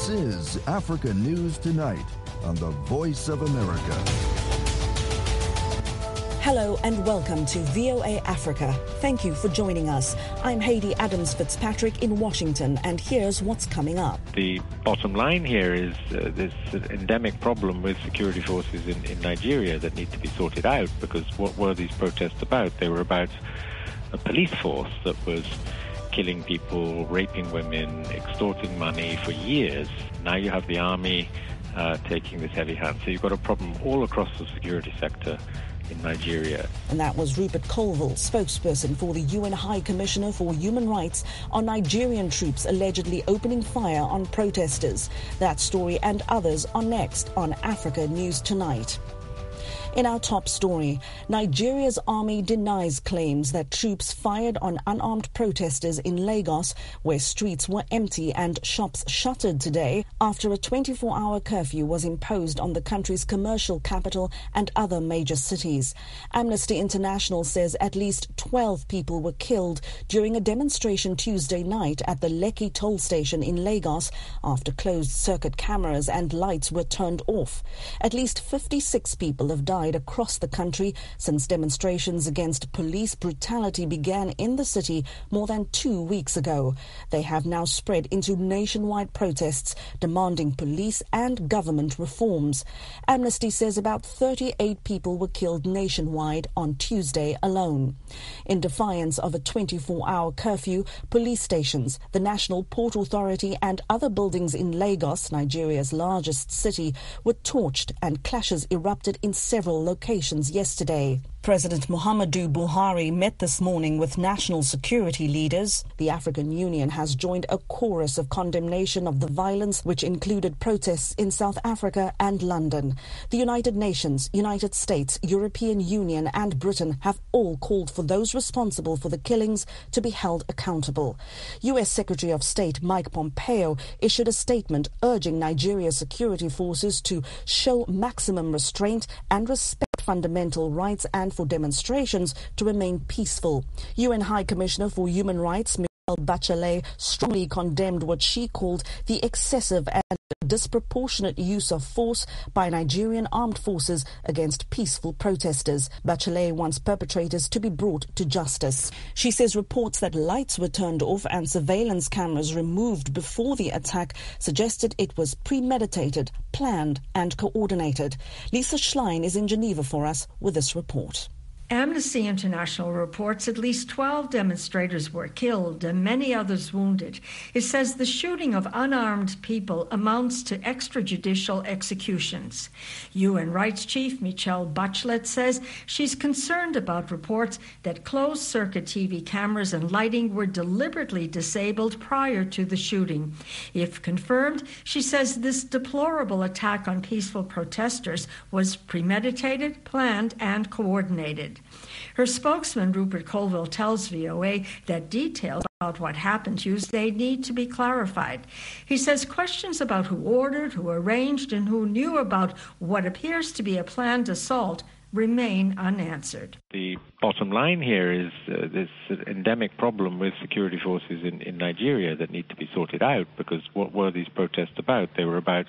This is Africa News Tonight on the Voice of America. Hello and welcome to VOA Africa. Thank you for joining us. I'm Haiti Adams-Fitzpatrick in Washington, and here's what's coming up. The bottom line here is this endemic problem with security forces in Nigeria that need to be sorted out, because what were these protests about? They were about a police force that was killing people, raping women, extorting money for years. Now you have the army taking this heavy hand. So you've got a problem all across the security sector in Nigeria. And that was Rupert Colville, spokesperson for the UN High Commissioner for Human Rights, on Nigerian troops allegedly opening fire on protesters. That story and others are next on Africa News Tonight. In our top story, Nigeria's army denies claims that troops fired on unarmed protesters in Lagos, where streets were empty and shops shuttered today after a 24-hour curfew was imposed on the country's commercial capital and other major cities. Amnesty International says at least 12 people were killed during a demonstration Tuesday night at the Lekki toll station in Lagos after closed-circuit cameras and lights were turned off. At least 56 people have died across the country since demonstrations against police brutality began in the city more than 2 weeks ago. They have now spread into nationwide protests demanding police and government reforms. Amnesty says about 38 people were killed nationwide on Tuesday alone. In defiance of a 24-hour curfew, police stations, the National Port Authority and other buildings in Lagos, Nigeria's largest city, were torched and clashes erupted in several locations yesterday. President Muhammadu Buhari met this morning with national security leaders. The African Union has joined a chorus of condemnation of the violence, which included protests in South Africa and London. The United Nations, United States, European Union and Britain have all called for those responsible for the killings to be held accountable. U.S. Secretary of State Mike Pompeo issued a statement urging Nigeria's security forces to show maximum restraint and respect fundamental rights and for demonstrations to remain peaceful. UN High Commissioner for Human Rights Michelle Bachelet strongly condemned what she called the excessive and disproportionate use of force by Nigerian armed forces against peaceful protesters. Bachelet wants perpetrators to be brought to justice. She says reports that lights were turned off and surveillance cameras removed before the attack suggested it was premeditated, planned and coordinated. Lisa Schlein is in Geneva for us with this report. Amnesty International reports at least 12 demonstrators were killed and many others wounded. It says the shooting of unarmed people amounts to extrajudicial executions. UN Rights Chief Michelle Bachelet says she's concerned about reports that closed-circuit TV cameras and lighting were deliberately disabled prior to the shooting. If confirmed, she says this deplorable attack on peaceful protesters was premeditated, planned, and coordinated. Her spokesman, Rupert Colville, tells VOA that details about what happened Tuesday need to be clarified. He says questions about who ordered, who arranged, and who knew about what appears to be a planned assault remain unanswered. The bottom line here is this endemic problem with security forces in Nigeria that need to be sorted out, because what were these protests about? They were about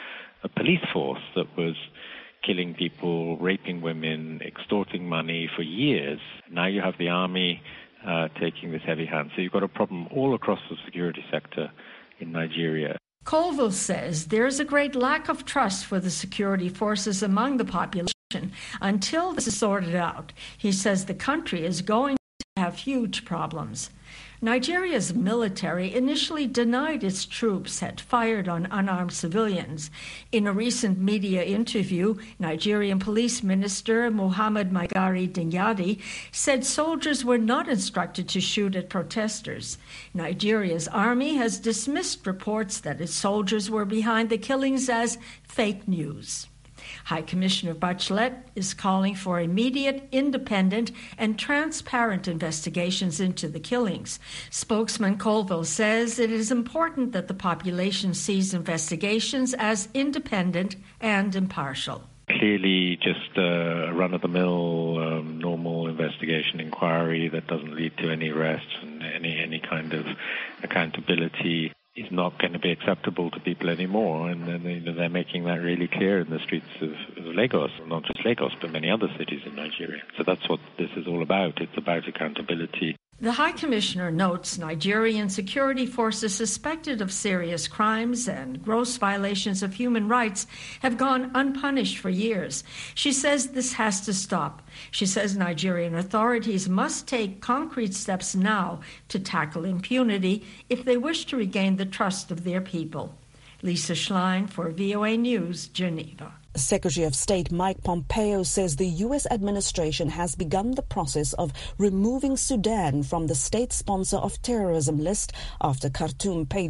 a police force that was killing people, raping women, extorting money for years. Now you have the army taking this heavy hand. So you've got a problem all across the security sector in Nigeria. Colville says there is a great lack of trust for the security forces among the population until this is sorted out. He says the country is going to have huge problems. Nigeria's military initially denied its troops had fired on unarmed civilians. In a recent media interview, Nigerian Police Minister Muhammad Maigari Dingyadi said soldiers were not instructed to shoot at protesters. Nigeria's army has dismissed reports that its soldiers were behind the killings as fake news. High Commissioner Bachelet is calling for immediate, independent, and transparent investigations into the killings. Spokesman Colville says it is important that the population sees investigations as independent and impartial. Clearly just a run-of-the-mill, normal investigation inquiry that doesn't lead to any arrests and any kind of accountability is not going to be acceptable to people anymore, and they're making that really clear in the streets of Lagos, not just Lagos, but many other cities in Nigeria. So that's what this is all about. It's about accountability. The High Commissioner notes Nigerian security forces suspected of serious crimes and gross violations of human rights have gone unpunished for years. She says this has to stop. She says Nigerian authorities must take concrete steps now to tackle impunity if they wish to regain the trust of their people. Lisa Schlein for VOA News, Geneva. Secretary of State Mike Pompeo says the U.S. administration has begun the process of removing Sudan from the state sponsor of terrorism list after Khartoum paid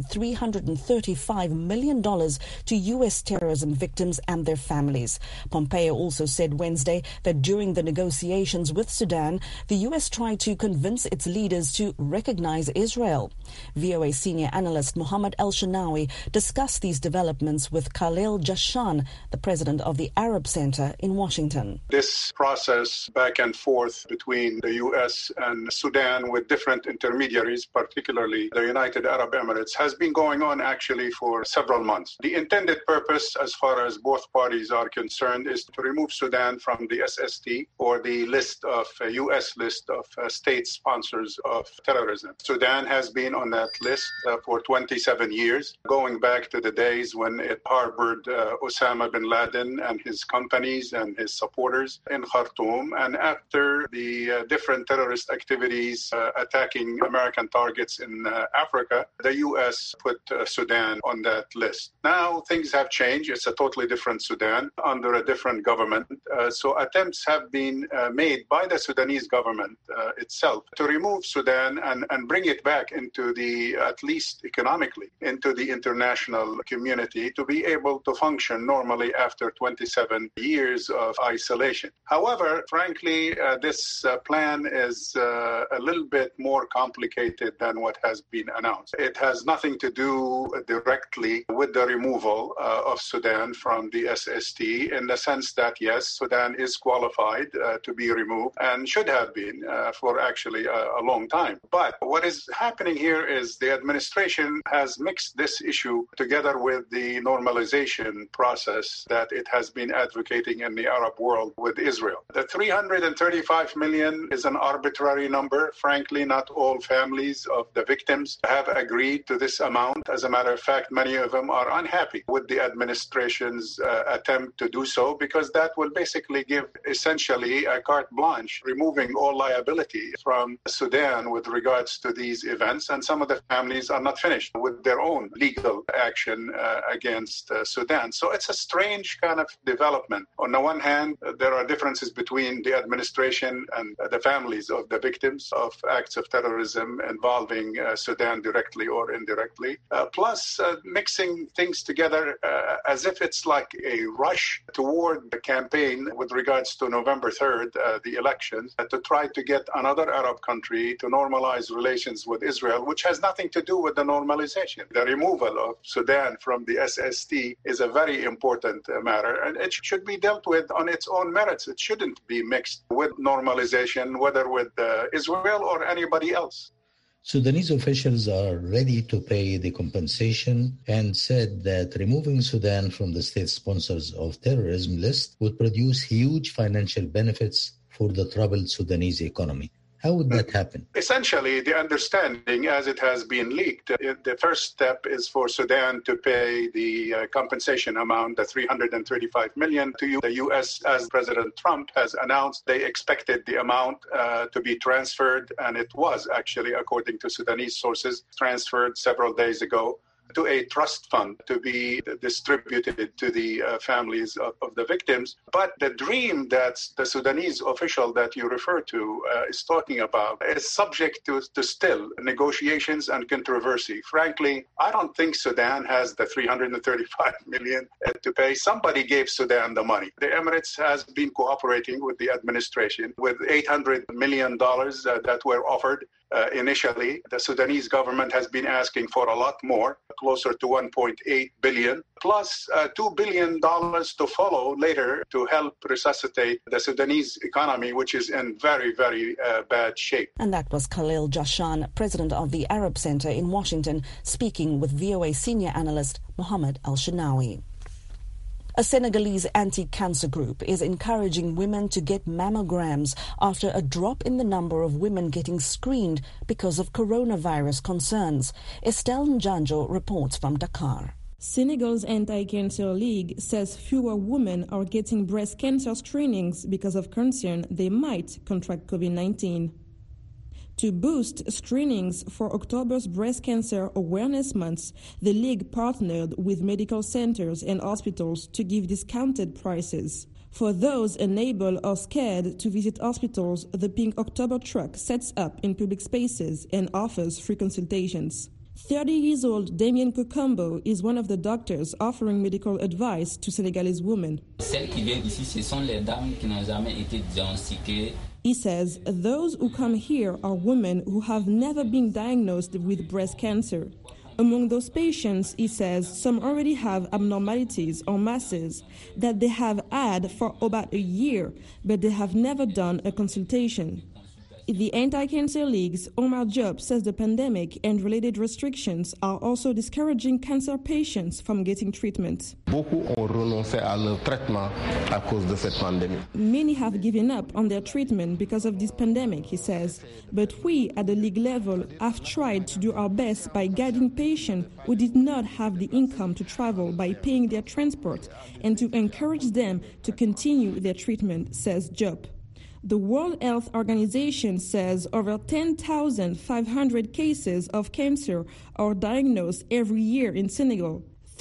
$335 million to U.S. terrorism victims and their families. Pompeo also said Wednesday that during the negotiations with Sudan, the U.S. tried to convince its leaders to recognize Israel. VOA senior analyst Mohammed El-Shanawi discussed these developments with Khalil Jashan, the president of the Arab Center in Washington. This process back and forth between the U.S. and Sudan with different intermediaries, particularly the United Arab Emirates, has been going on actually for several months. The intended purpose, as far as both parties are concerned, is to remove Sudan from the SST, or the list of U.S. list of state sponsors of terrorism. Sudan has been on that list for 27 years, going back to the days when it harbored Osama bin Laden and his companies and his supporters in Khartoum, and after the different terrorist activities attacking American targets in Africa, the U.S. put Sudan on that list. Now things have changed. It's a totally different Sudan under a different government. So attempts have been made by the Sudanese government itself to remove Sudan and bring it back into the, at least economically, into the international community to be able to function normally after 27 years of isolation. However, frankly, this plan is a little bit more complicated than what has been announced. It has nothing to do directly with the removal of Sudan from the SST, in the sense that, yes, Sudan is qualified to be removed and should have been for actually a long time. But what is happening here is the administration has mixed this issue together with the normalization process that it has been advocating in the Arab world with Israel. The $335 million is an arbitrary number. Frankly, not all families of the victims have agreed to this amount. As a matter of fact, many of them are unhappy with the administration's attempt to do so, because that will basically give essentially a carte blanche, removing all liability from Sudan with regards to these events. And some of the families are not finished with their own legal action against Sudan. So it's a strange kind of development. On the one hand, there are differences between the administration and the families of the victims of acts of terrorism involving Sudan directly or indirectly, plus mixing things together as if it's like a rush toward the campaign with regards to November 3rd, the elections, to try to get another Arab country to normalize relations with Israel, which has nothing to do with the normalization. The removal of Sudan from the SST is a very important matter, and it should be dealt with on its own merits. It shouldn't be mixed with normalization, whether with Israel or anybody else. Sudanese officials are ready to pay the compensation and said that removing Sudan from the state sponsors of terrorism list would produce huge financial benefits for the troubled Sudanese economy. How would that happen? Essentially, the understanding, as it has been leaked, the first step is for Sudan to pay the compensation amount, the $335 million to the U.S. As President Trump has announced, they expected the amount to be transferred, and it was actually, according to Sudanese sources, transferred several days ago to a trust fund to be distributed to the families of the victims. But the dream that the Sudanese official that you refer to is talking about is subject to still negotiations and controversy. Frankly, I don't think Sudan has the $335 million to pay. Somebody gave Sudan the money. The Emirates has been cooperating with the administration with $800 million that were offered initially. The Sudanese government has been asking for a lot more, closer to $1.8 billion, plus $2 billion to follow later to help resuscitate the Sudanese economy, which is in very, very bad shape. And that was Khalil Jashan, president of the Arab Center in Washington, speaking with VOA senior analyst Mohammed Al-Shinawi. A Senegalese anti-cancer group is encouraging women to get mammograms after a drop in the number of women getting screened because of coronavirus concerns. Estelle Njanjo reports from Dakar. Senegal's Anti-Cancer League says fewer women are getting breast cancer screenings because of concern they might contract COVID-19. To boost screenings for October's Breast Cancer Awareness Month, the League partnered with medical centers and hospitals to give discounted prices. For those unable or scared to visit hospitals, the Pink October truck sets up in public spaces and offers free consultations. 30-year-old Damien Kokombo is one of the doctors offering medical advice to Senegalese women. He says those who come here are women who have never been diagnosed with breast cancer. Among those patients, he says, some already have abnormalities or masses that they have had for about a year, but they have never done a consultation. The Anti-Cancer League's Omar Diop says the pandemic and related restrictions are also discouraging cancer patients from getting treatment. Many have given up on their treatment because of this pandemic, he says. But we at the league level have tried to do our best by guiding patients who did not have the income to travel by paying their transport and to encourage them to continue their treatment, says Diop. The World Health Organization says over 10,500 cases of cancer are diagnosed every year in Senegal.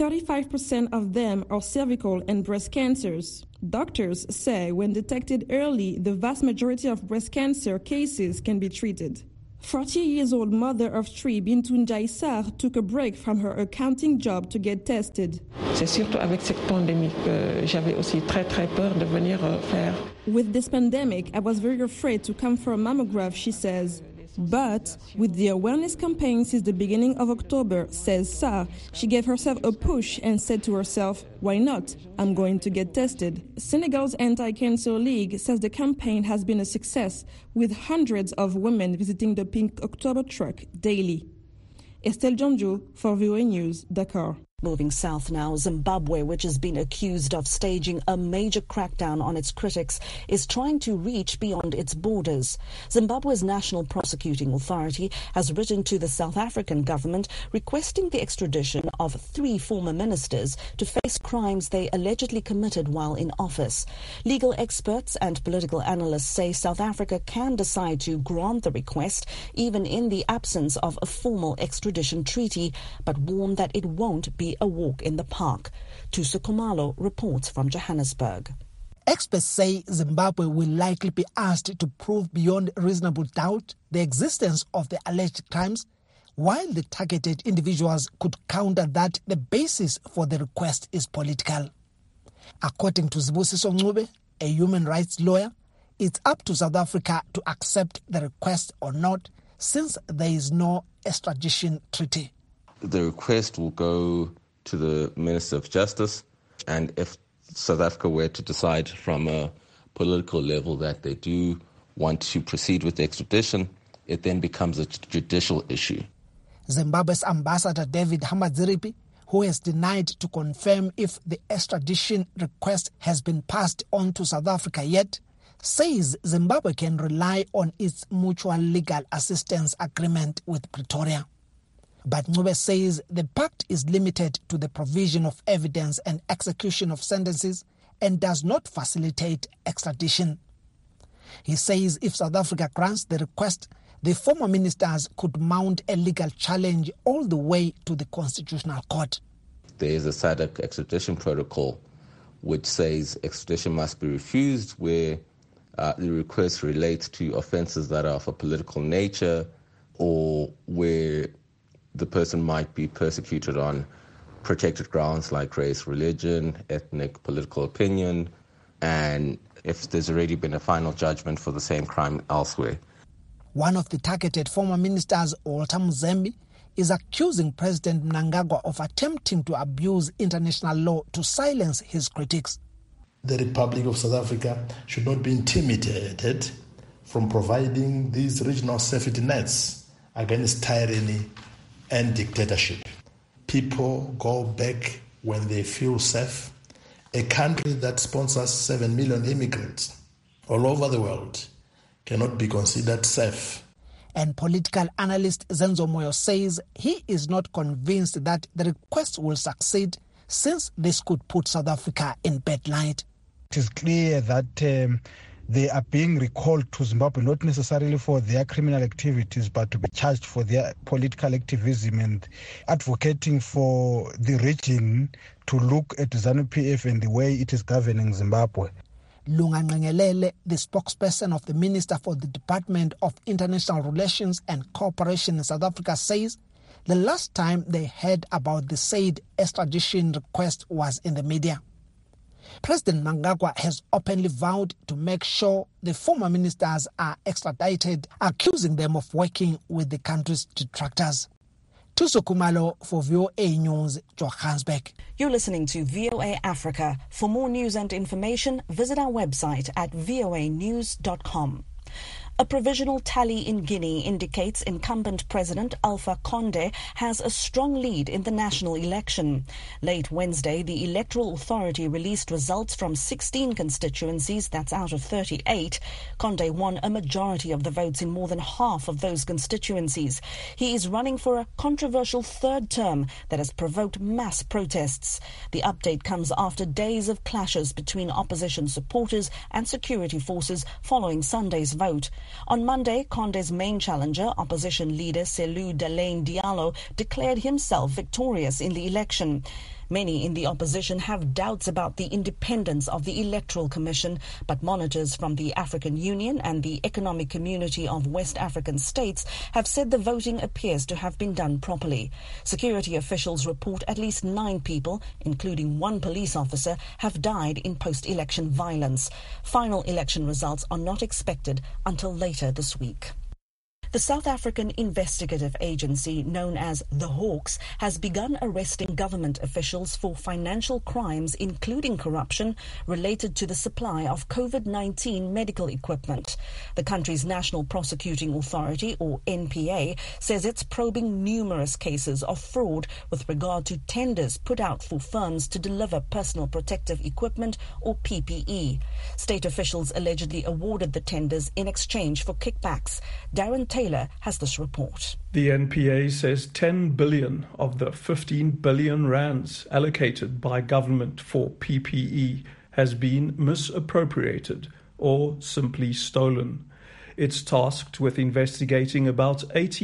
35% of them are cervical and breast cancers. Doctors say when detected early, the vast majority of breast cancer cases can be treated. 40-year-old mother of three, Bintou Ndiaye Sarr, took a break from her accounting job to get tested. C'est surtout avec cette pandémie que j'avais aussi très peur de venir faire. With this pandemic, I was very afraid to come for a mammograph, she says. But with the awareness campaign since the beginning of October, says Sarr, she gave herself a push and said to herself, why not? I'm going to get tested. Senegal's Anti-Cancer League says the campaign has been a success, with hundreds of women visiting the Pink October truck daily. Estelle Njanjo for VOA News, Dakar. Moving south now, Zimbabwe, which has been accused of staging a major crackdown on its critics, is trying to reach beyond its borders. Zimbabwe's National Prosecuting Authority has written to the South African government requesting the extradition of 3 former ministers to face crimes they allegedly committed while in office. Legal experts and political analysts say South Africa can decide to grant the request, even in the absence of a formal extradition treaty, but warn that it won't be a walk in the park. Tuso Kumalo reports from Johannesburg. Experts say Zimbabwe will likely be asked to prove beyond reasonable doubt the existence of the alleged crimes, while the targeted individuals could counter that the basis for the request is political. According to Zibusiso Ncube, a human rights lawyer, it's up to South Africa to accept the request or not, since there is no extradition treaty. The request will go to the Minister of Justice, and if South Africa were to decide from a political level that they do want to proceed with the extradition, it then becomes a judicial issue. Zimbabwe's Ambassador David Hamadziripi, who has denied to confirm if the extradition request has been passed on to South Africa yet, says Zimbabwe can rely on its mutual legal assistance agreement with Pretoria. But Ncube says the pact is limited to the provision of evidence and execution of sentences and does not facilitate extradition. He says if South Africa grants the request, the former ministers could mount a legal challenge all the way to the Constitutional Court. There is a SADC extradition protocol which says extradition must be refused where the request relates to offences that are of a political nature or where the person might be persecuted on protected grounds like race, religion, ethnic, political opinion, and if there's already been a final judgment for the same crime elsewhere. One of the targeted former ministers, Walter Muzembe, is accusing President Mnangagwa of attempting to abuse international law to silence his critics. The Republic of South Africa should not be intimidated from providing these regional safety nets against tyranny and dictatorship. People go back when they feel safe. A country that sponsors 7 million immigrants all over the world cannot be considered safe. And political analyst Zenzo Moyo says he is not convinced that the request will succeed, since this could put South Africa in bad light. It is clear that they are being recalled to Zimbabwe not necessarily for their criminal activities, but to be charged for their political activism and advocating for the region to look at ZANU-PF and the way it is governing Zimbabwe. Lunga Ngengelele, the spokesperson of the Minister for the Department of International Relations and Cooperation in South Africa, says the last time they heard about the said extradition request was in the media. President Mnangagwa has openly vowed to make sure the former ministers are extradited, accusing them of working with the country's detractors. Tuso Kumalo for VOA News, Johannesburg. You're listening to VOA Africa. For more news and information, visit our website at voanews.com. A provisional tally in Guinea indicates incumbent President Alpha Condé has a strong lead in the national election. Late Wednesday, the Electoral Authority released results from 16 constituencies, that's out of 38. Condé won a majority of the votes in more than half of those constituencies. He is running for a controversial third term that has provoked mass protests. The update comes after days of clashes between opposition supporters and security forces following Sunday's vote. On Monday, Condé's main challenger, opposition leader Cellou Dalein Diallo, declared himself victorious in the election. Many in the opposition have doubts about the independence of the Electoral Commission, but monitors from the African Union and the Economic Community of West African States have said the voting appears to have been done properly. Security officials report at least 9 people, including 1 police officer, have died in post-election violence. Final election results are not expected until later this week. The South African investigative agency known as the Hawks has begun arresting government officials for financial crimes, including corruption, related to the supply of COVID-19 medical equipment. The country's National Prosecuting Authority, or NPA, says it's probing numerous cases of fraud with regard to tenders put out for firms to deliver personal protective equipment, or PPE. State officials allegedly awarded the tenders in exchange for kickbacks. Darren Taylor has this report. The NPA says 10 billion of the 15 billion rands allocated by government for PPE has been misappropriated or simply stolen. It's tasked with investigating about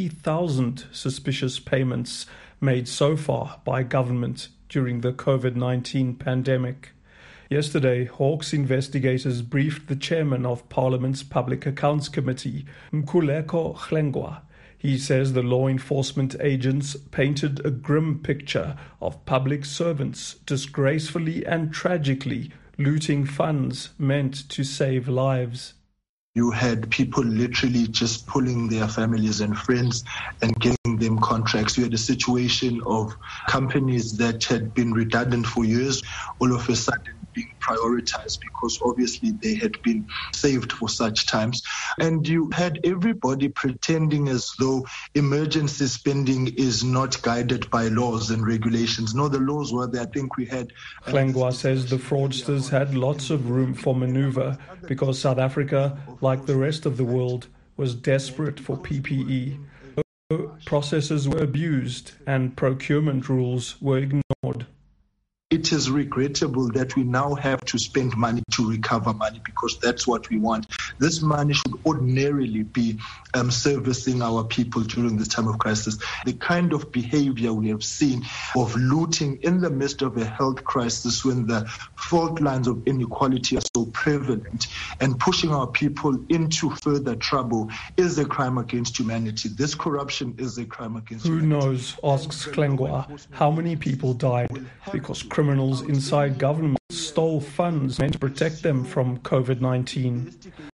80,000 suspicious payments made so far by government during the COVID-19 pandemic. Yesterday, Hawks investigators briefed the chairman of Parliament's Public Accounts Committee, Mkhuleko Hlengwa. He says the law enforcement agents painted a grim picture of public servants disgracefully and tragically looting funds meant to save lives. You had people literally just pulling their families and friends and giving them contracts. You had a situation of companies that had been redundant for years, all of a sudden being prioritized because obviously they had been saved for such times. And you had everybody pretending as though emergency spending is not guided by laws and regulations. No, the laws were there. I think we had... Hlengwa says the fraudsters had lots of room for maneuver because South Africa, like the rest of the world, was desperate for PPE. Processes were abused and procurement rules were ignored. It is regrettable that we now have to spend money to recover money because that's what we want. This money should ordinarily be servicing our people during this time of crisis. The kind of behavior we have seen of looting in the midst of a health crisis when the fault lines of inequality are so prevalent and pushing our people into further trouble is a crime against humanity. This corruption is a crime against humanity. Who knows, asks Hlengwa, how many people died because criminals inside government stole funds meant to protect them from COVID-19.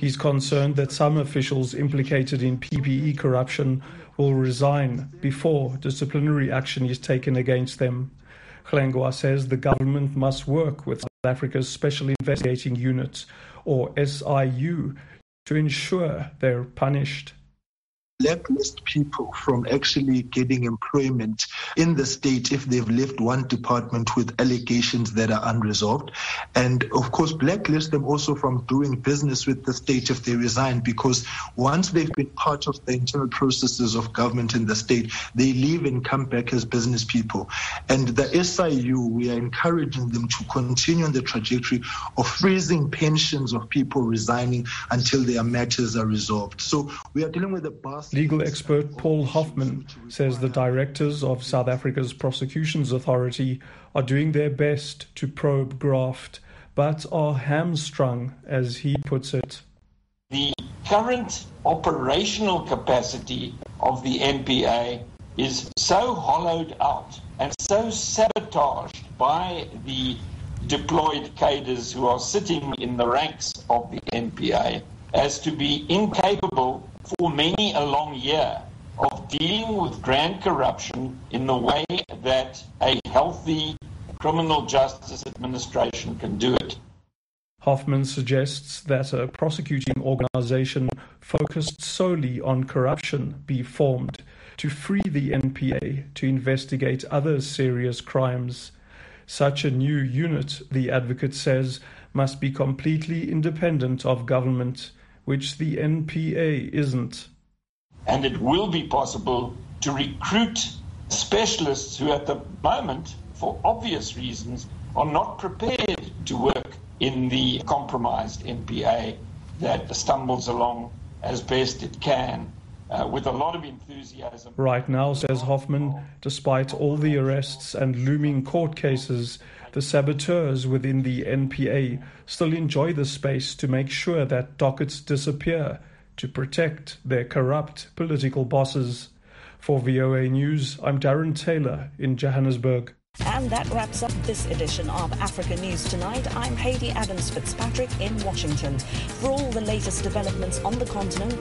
He's concerned that some officials implicated in PPE corruption will resign before disciplinary action is taken against them. Hlengwa says the government must work with South Africa's Special Investigating Unit, or SIU, to ensure they're punished. Blacklist people from actually getting employment in the state if they've left one department with allegations that are unresolved. And of course, blacklist them also from doing business with the state if they resign, because once they've been part of the internal processes of government in the state, they leave and come back as business people. And the SIU, we are encouraging them to continue on the trajectory of freezing pensions of people resigning until their matters are resolved. So we are dealing with a Legal expert Paul Hoffman says the directors of South Africa's Prosecutions Authority are doing their best to probe graft, but are hamstrung, as he puts it. The current operational capacity of the NPA is so hollowed out and so sabotaged by the deployed cadres who are sitting in the ranks of the NPA as to be incapable for many a long year of dealing with grand corruption in the way that a healthy criminal justice administration can do it. Hoffman suggests that a prosecuting organization focused solely on corruption be formed to free the NPA to investigate other serious crimes. Such a new unit, the advocate says, must be completely independent of government, which the NPA isn't. And it will be possible to recruit specialists who at the moment, for obvious reasons, are not prepared to work in the compromised NPA that stumbles along as best it can with a lot of enthusiasm. Right now, says Hoffman, despite all the arrests and looming court cases, the saboteurs within the NPA still enjoy the space to make sure that dockets disappear to protect their corrupt political bosses. For VOA News, I'm Darren Taylor in Johannesburg. And that wraps up this edition of Africa News Tonight. I'm Hayley Adams-Fitzpatrick in Washington. For all the latest developments on the continent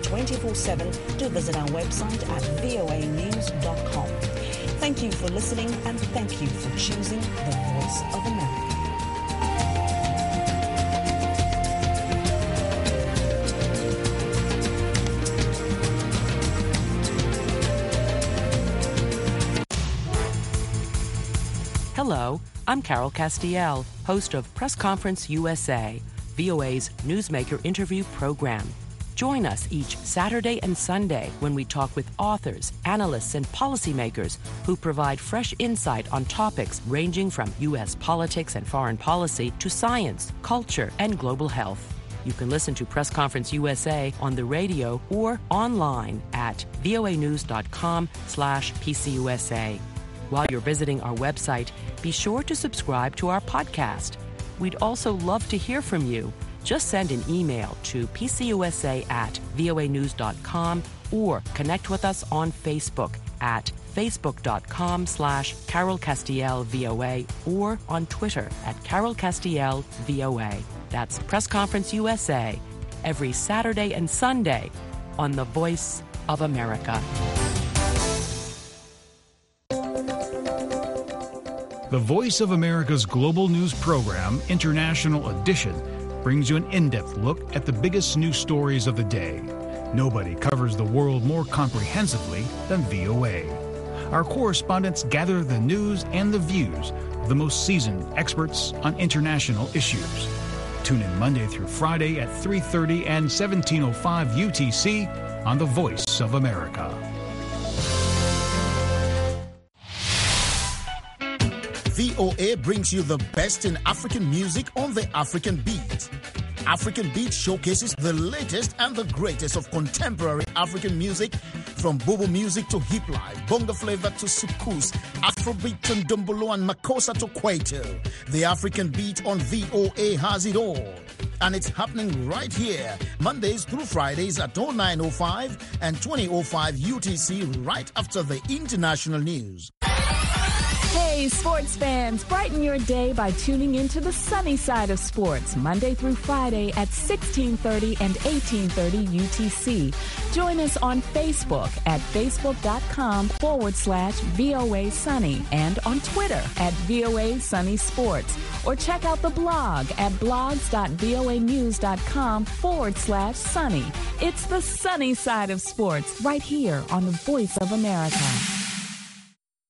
24/7, do visit our website at voanews.com. Thank you for listening, and thank you for choosing the Voice of America. Hello, I'm Carol Castiel, host of Press Conference USA, VOA's newsmaker interview program. Join us each Saturday and Sunday when we talk with authors, analysts, and policymakers who provide fresh insight on topics ranging from U.S. politics and foreign policy to science, culture, and global health. You can listen to Press Conference USA on the radio or online at voanews.com/PCUSA. While you're visiting our website, be sure to subscribe to our podcast. We'd also love to hear from you. Just send an email to pcusa@voanews.com or connect with us on Facebook at facebook.com/Carol Castiel VOA or on Twitter at Carol Castiel VOA. That's Press Conference USA every Saturday and Sunday on The Voice of America. The Voice of America's global news program, International Edition, brings you an in-depth look at the biggest news stories of the day. Nobody covers the world more comprehensively than VOA. Our correspondents gather the news and the views of the most seasoned experts on international issues. Tune in Monday through Friday at 3:30 and 17:05 UTC on The Voice of America. VOA brings you the best in African music on the African Beat. African Beat showcases the latest and the greatest of contemporary African music, from Bobo music to hip life, bongo flavor to soukous, Afrobeat to Ndombolo and Makossa to Kwaito. The African Beat on VOA has it all. And it's happening right here, Mondays through Fridays at 09:05 and 20:05 UTC, right after the international news. Hey, sports fans, brighten your day by tuning into the sunny side of sports, Monday through Friday at 1630 and 1830 UTC. Join us on Facebook at facebook.com/VOA Sunny and on Twitter at VOA Sunny Sports. Or check out the blog at blogs.voanews.com/sunny. It's the sunny side of sports right here on the Voice of America.